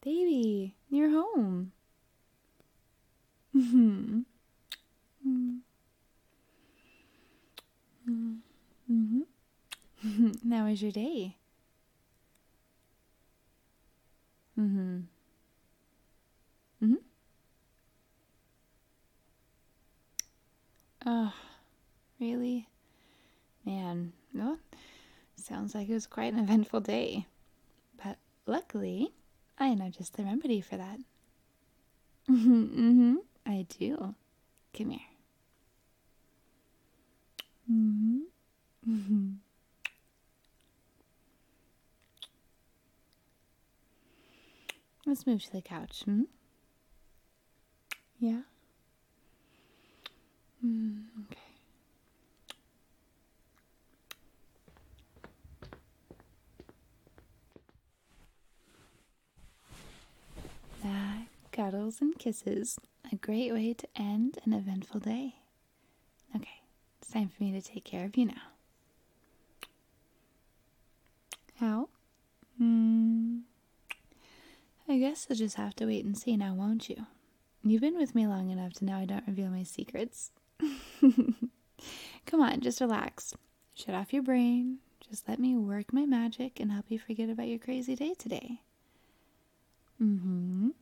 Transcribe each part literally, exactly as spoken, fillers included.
Baby, you're home. Mm-hmm. Mm-hmm. Mm-hmm. How was your day? Mm-hmm. Mm-hmm. Oh, really? Man, well, sounds like it was quite an eventful day. But luckily, I know just the remedy for that. Mm-hmm. Mm-hmm. I do. Come here. Mm-hmm. Mm-hmm. Let's move to the couch. Hmm? Yeah? Mm, okay. That, cuddles and kisses. A great way to end an eventful day. Okay, it's time for me to take care of you now. How? Hmm. I guess you'll just have to wait and see now, won't you? You've been with me long enough to know I don't reveal my secrets. Come on, just relax. Shut off your brain. Just let me work my magic and help you forget about your crazy day today. Mm-hmm.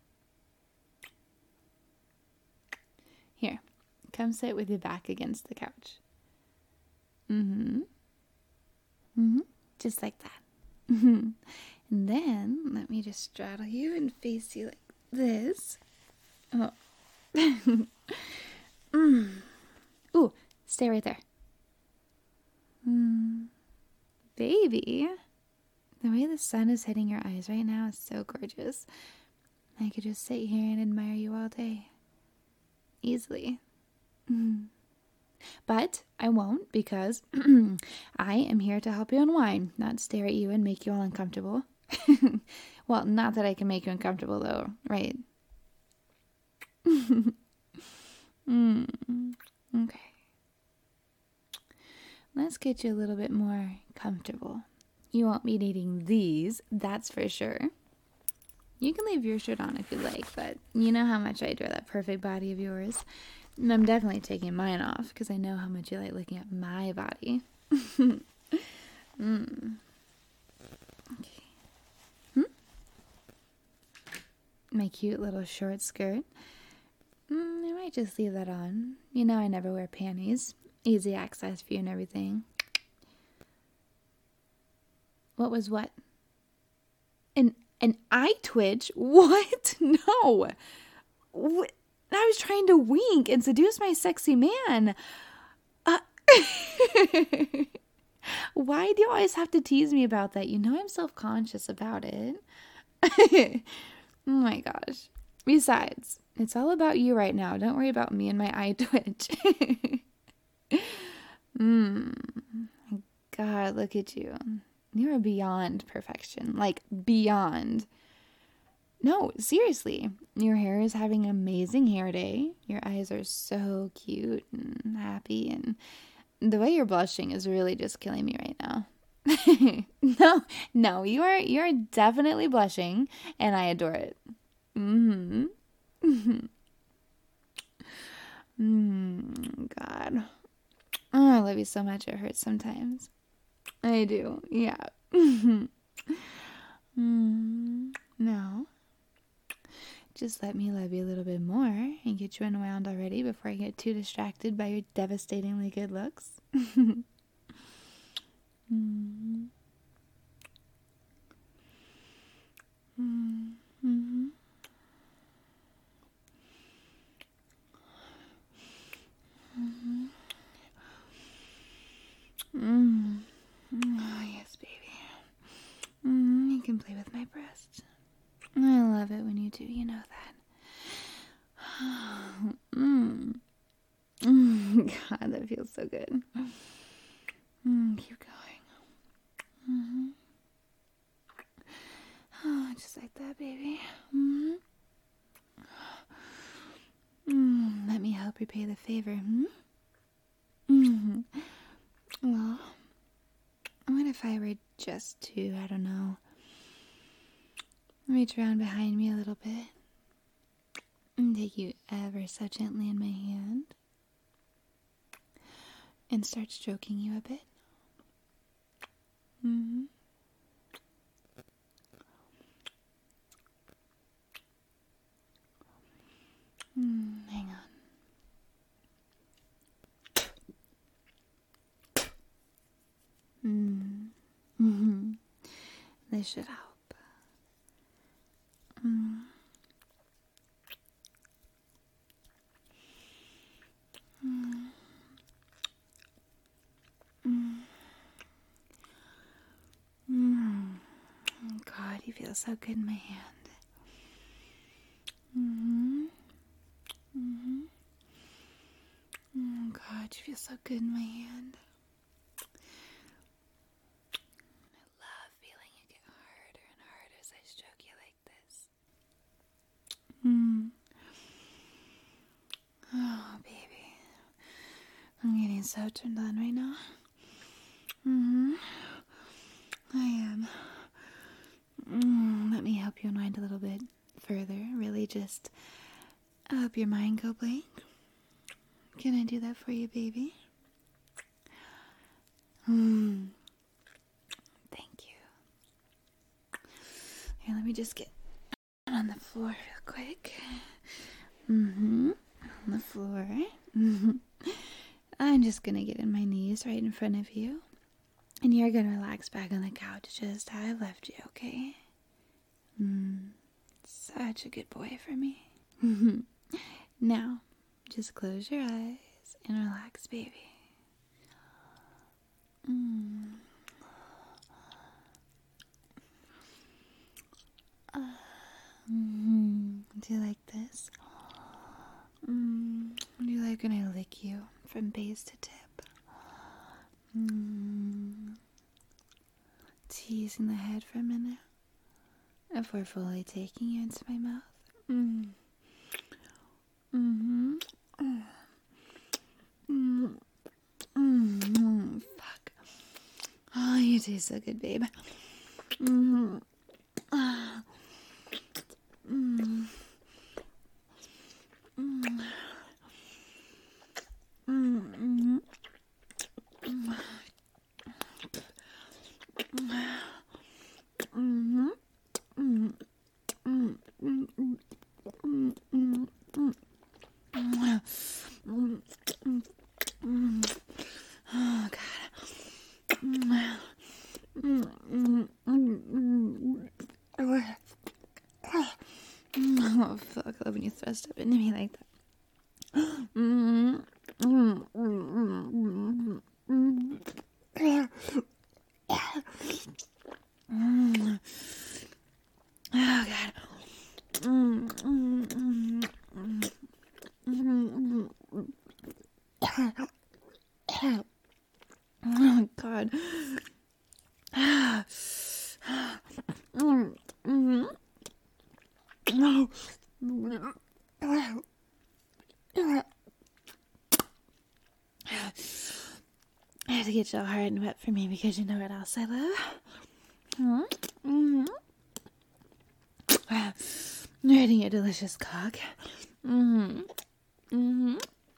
Here, come sit with your back against the couch. Mm-hmm. Mm-hmm. Just like that. Mm-hmm. And then, let me just straddle you and face you like this. Oh. mm. Ooh, stay right there. Mm. Baby, the way the sun is hitting your eyes right now is so gorgeous. I could just sit here and admire you all day. Easily. Mm. But I won't, because I am here to help you unwind, not stare at you and make you all uncomfortable. Well, not that I can make you uncomfortable, though, right? mm. Okay. Let's get you a little bit more comfortable. You won't be needing these, that's for sure. You can leave your shirt on if you like, but you know how much I adore that perfect body of yours. And I'm definitely taking mine off because I know how much you like looking at my body. mm. Okay. Hmm? My cute little short skirt. Mm, I might just leave that on. You know I never wear panties. Easy access for you and everything. What was what? An an eye twitch? What? No. What? I was trying to wink and seduce my sexy man. Uh, why do you always have to tease me about that? You know I'm self-conscious about it. Oh my gosh. Besides, it's all about you right now. Don't worry about me and my eye twitch. Mmm. God, look at you. You are beyond perfection. Like, beyond. No, seriously. Your hair is having an amazing hair day. Your eyes are so cute and happy. And the way you're blushing is really just killing me right now. no, no, you are you are definitely blushing. And I adore it. Mm-hmm. mm, God. Oh, I love you so much. It hurts sometimes. I do. Yeah. mm, no. Just let me love you a little bit more and get you unwound already before I get too distracted by your devastatingly good looks. mm. Mm-hmm. Mm-hmm. Mm. Oh, yes, baby. Mm, you can play with my breast. I love it when you do, you know that. mm. Mm, God, that feels so good. Mm, keep going. Mm-hmm. Oh, just like that, baby. Mm-hmm. Mm, let me help repay the favor. Hmm? Mm-hmm. Well, what if I were just to, I don't know, reach around behind me a little bit and take you ever so gently in my hand and start stroking you a bit. Mm-hmm. Mm, hang on. Mm. Mm-hmm. This should help. Mm. Mm. Mm. Mm. God, you feel so good in my hand. Mm-hmm. Mm-hmm. Oh, God, you feel so good in my hand. I love feeling it get harder and harder as I stroke you like this. Mm. Oh, baby. I'm getting so turned on right now. Mm-hmm. I am. Mm, let me help you unwind a little bit further. Really just help your mind go blank. Can I do that for you, baby? Mm. Thank you. Here, let me just get on the floor real quick. Mm-hmm. On the floor. Mm-hmm. I'm just going to get in my knees right in front of you. And you're going to relax back on the couch just how I left you, okay? Mm. Such a good boy for me. Now, just close your eyes and relax, baby. Mm. Uh, mm-hmm. Do you like this? Mm. Do you like when I lick you from base to tip? Mm. Teasing the head for a minute before fully taking you into my mouth. Mm. Mm-hmm. Mm. Mm. Fuck. Oh, you taste so good, babe. Mm. Ah. Mm. Mm. Mm. Mm. Mm-hmm. Mm. Mm. Mm. Mm. Mm. Mm. Mm. Mm. Oh, God. Mm. Mm. Mm. Mm. Mm. Oh, fuck. I love when you thrust up into me like that. Mm. Mm. Mm. Mm. Mm. Mm. Oh, God. Mm. Mm. Mm. Mm. Mm. Oh, God. Mm. Mm. No. I have to get you all hard and wet for me because you know what else I love? Mm-hmm. Mm-hmm. Riding your delicious cock. Mm-hmm. Mm-hmm.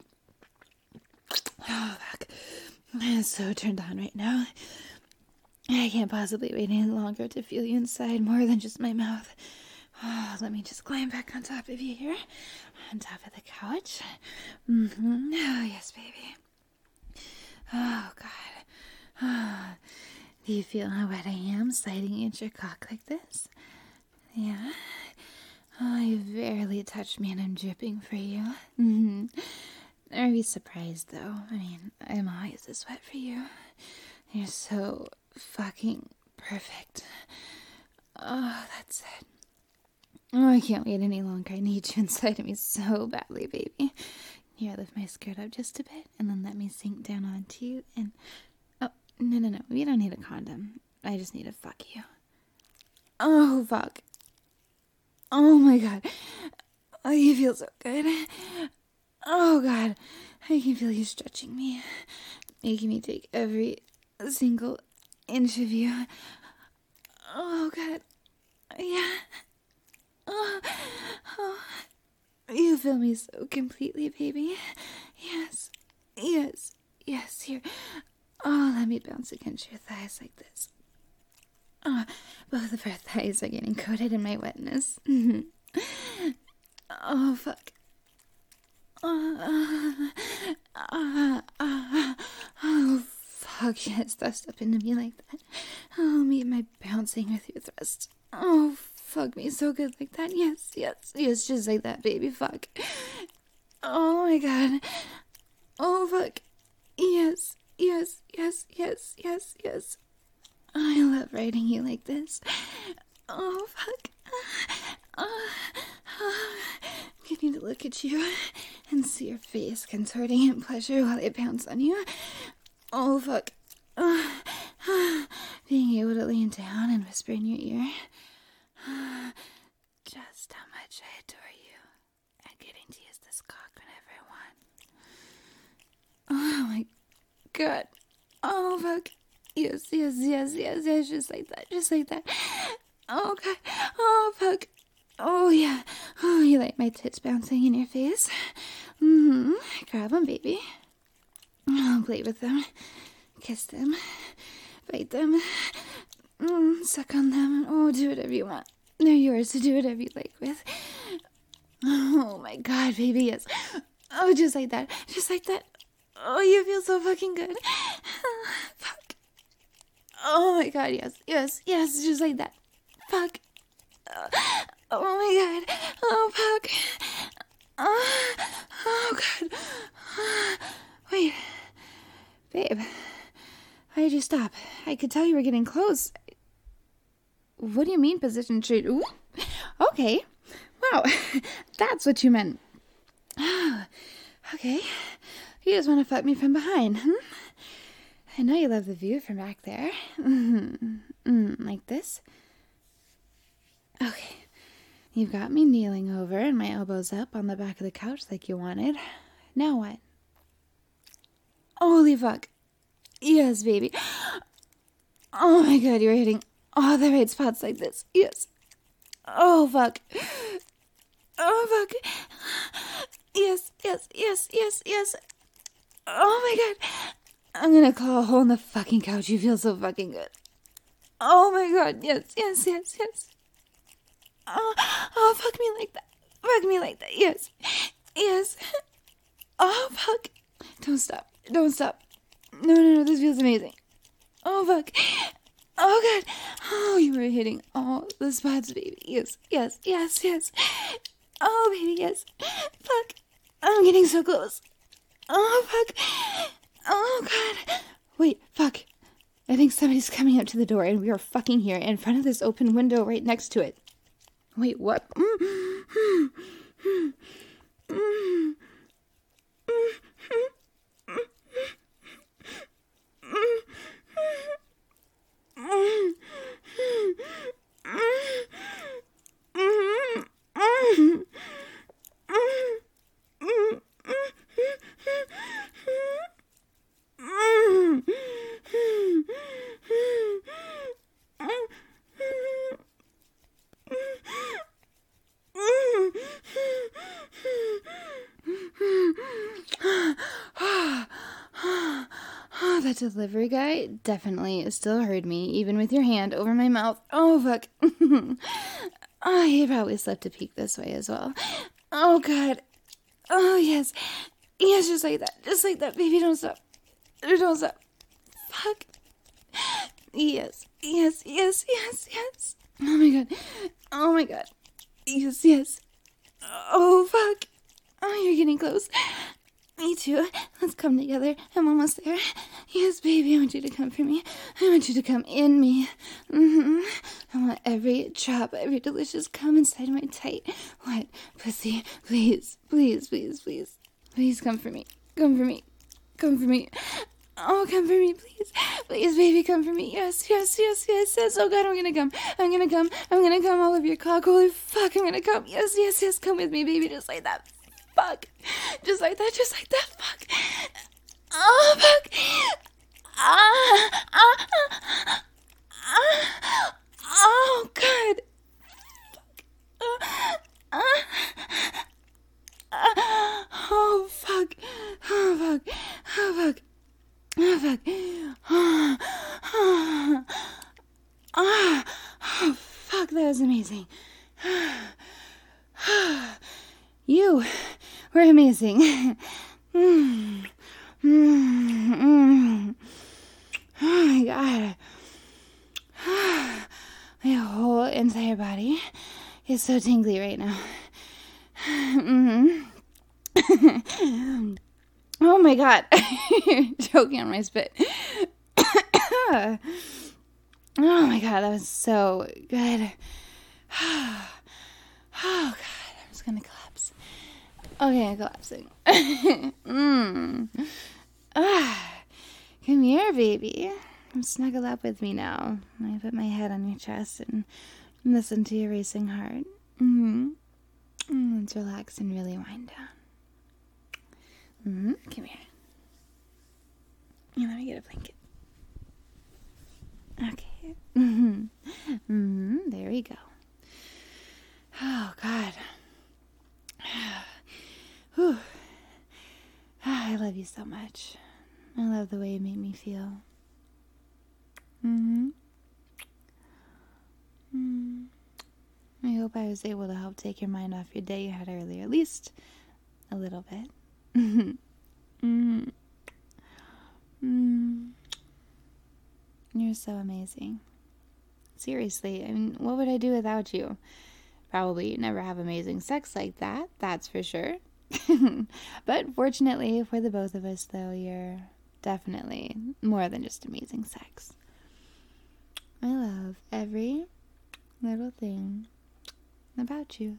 Oh, fuck. I'm so turned on right now. I can't possibly wait any longer to feel you inside more than just my mouth. Oh, let me just climb back on top of you here. On top of the couch. Mm-hmm. Oh, yes, baby. Oh, God. Oh, do you feel how wet I am sliding into your cock like this? Yeah? Oh, you barely touched me and I'm dripping for you. Mm-hmm. Are you surprised, though? I mean, I'm always this wet for you. You're so fucking perfect. Oh, that's it. Oh, I can't wait any longer. I need you inside of me so badly, baby. Here, lift my skirt up just a bit and then let me sink down onto you and... Oh, no, no, no. We don't need a condom. I just need to fuck you. Oh, fuck. Oh, my God. Oh, you feel so good. Oh, God. I can feel you stretching me, making me take every single inch of you. Oh, God. Yeah. Oh, oh. You feel me so completely, baby. Yes, yes, yes. Here. Oh, let me bounce against your thighs like this. Oh, both of our thighs are getting coated in my wetness. Oh, fuck. Uh, uh, uh, oh, fuck, yes, thrust up into me like that. Oh, me and my bouncing with your thrust. Oh, fuck me so good like that. Yes, yes, yes, just like that, baby, fuck. Oh, my God. Oh, fuck. Yes, yes, yes, yes, yes, yes. I love riding you like this. Oh, fuck. Uh, uh, I need to look at you and see your face contorting in pleasure while I pounce on you. Oh, fuck. Uh, uh, being able to lean down and whisper in your ear uh, just how much I adore you and getting to use this cock whenever I want. Oh, my God. Oh, fuck. Yes, yes, yes, yes, yes, just like that, just like that. Oh, God. Oh, fuck. Oh, yeah. Oh, you like my tits bouncing in your face? Mm-hmm. Grab them, baby. Oh, play with them. Kiss them. Bite them. Mm, suck on them. Oh, do whatever you want. They're yours to do whatever you like with. Oh, my God, baby, yes. Oh, just like that. Just like that. Oh, you feel so fucking good. Fuck. Oh, my God, yes. Yes, yes, just like that. Fuck. Uh, oh my God. Oh, fuck. Oh, oh God. Wait. Babe. Why did you stop? I could tell you were getting close. What do you mean position change? Ooh. Okay. Wow. That's what you meant. Okay. You just want to fuck me from behind, hmm? I know you love the view from back there. Mm-hmm. Mm, like this? Okay. You've got me kneeling over and my elbows up on the back of the couch like you wanted. Now what? Holy fuck. Yes, baby. Oh my God, you're hitting all the right spots like this. Yes. Oh, fuck. Oh, fuck. Yes, yes, yes, yes, yes. Oh my God. I'm gonna claw a hole in the fucking couch. You feel so fucking good. Oh my God. Yes, yes, yes, yes. Oh, oh, fuck me like that. Fuck me like that. Yes. Yes. Oh, fuck. Don't stop. Don't stop. No, no, no. This feels amazing. Oh, fuck. Oh, God. Oh, you were hitting all the spots, baby. Yes, yes, yes, yes. Oh, baby, yes. Fuck. I'm getting so close. Oh, fuck. Oh, God. Wait, fuck. I think somebody's coming up to the door and we are fucking here in front of this open window right next to it. Wait, what? That delivery guy definitely still heard me, even with your hand over my mouth. Oh, fuck. Oh, he probably slept a peek this way as well. Oh, God. Oh, yes. Yes, just like that. Just like that. Baby, don't stop. Don't stop. Fuck. Yes. Yes, yes, yes, yes. Oh, my God. Oh, my God. Yes, yes. Oh, fuck. Oh, you're getting close. Me too. Let's come together. I'm almost there. Yes, baby, I want you to come for me. I want you to come in me. Mm-hmm. I want every drop, every delicious cum inside my tight, wet pussy. Please, please, please, please. Please come for me. Come for me. Come for me. Oh, come for me, please. Please, baby, come for me. Yes, yes, yes, yes, yes. Oh, God, I'm gonna come. I'm gonna come. I'm gonna come all over your cock. Holy fuck, I'm gonna come. Yes, yes, yes. Come with me, baby, just like that. Fuck. Just like that, just like that. Fuck. Oh, fuck. Ah, ah, ah, ah. Oh, God. Fuck. Uh, Oh, fuck. Oh, fuck. Oh, oh, oh, oh, fuck, that was amazing. You were amazing. Mm, mm, mm. Oh my God. My whole entire body is so tingly right now. Mm-hmm. Oh my God. Choking on my spit. Oh my God, that was so good. Oh God, I'm just gonna collapse. Okay, I'm collapsing. mm. ah, come here, baby. Come snuggle up with me now. I put my head on your chest and listen to your racing heart. Mm-hmm. Mm, let's relax and really wind down. Mm-hmm. Come here. Yeah, let me get a blanket. Okay. Mm-hmm. Mm-hmm. There we go. Oh, God. Whew. I love you so much. I love the way you make me feel. Mm-hmm. Mm. I hope I was able to help take your mind off your day you had earlier, at least a little bit. Mm-hmm. Mm-hmm. Mm. You're so amazing. Seriously, I mean, what would I do without you? Probably never have amazing sex like that, that's for sure. But fortunately for the both of us, though, you're definitely more than just amazing sex. I love every little thing about you.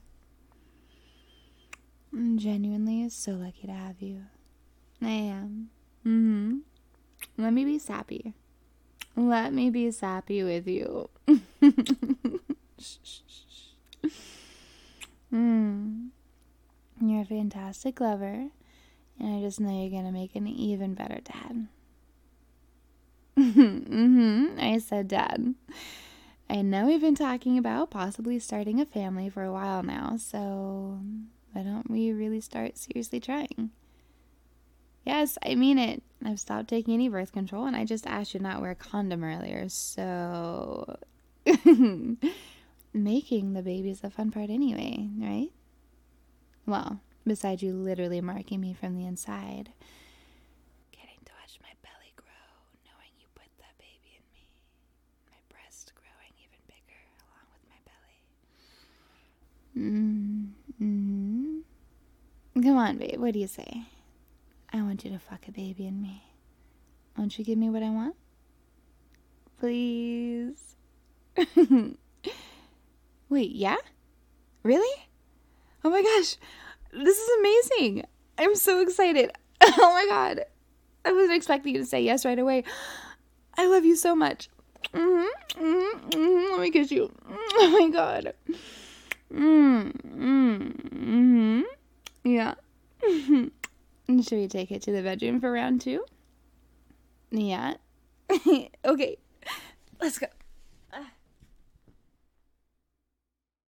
I'm genuinely so lucky to have you. I am. Mm-hmm. Let me be sappy. Let me be sappy with you. mm. You're a fantastic lover, and I just know you're gonna make an even better dad. mm-hmm. I said dad. I know we've been talking about possibly starting a family for a while now, so why don't we really start seriously trying? Yes, I mean it. I've stopped taking any birth control, and I just asked you not to wear a condom earlier, so making the baby is the fun part anyway, right? Well, besides you literally marking me from the inside, getting to watch my belly grow, knowing you put that baby in me, my breast growing even bigger along with my belly. Mm-hmm. Come on, babe, what do you say? I want you to fuck a baby in me. Won't you give me what I want? Please. Wait, yeah? Really? Oh my gosh. This is amazing. I'm so excited. Oh my God. I wasn't expecting you to say yes right away. I love you so much. Mm-hmm, mm-hmm, mm-hmm. Let me kiss you. Oh my God. Mm-hmm, mm-hmm. Yeah. Should we take it to the bedroom for round two? Yeah. Okay. Let's go.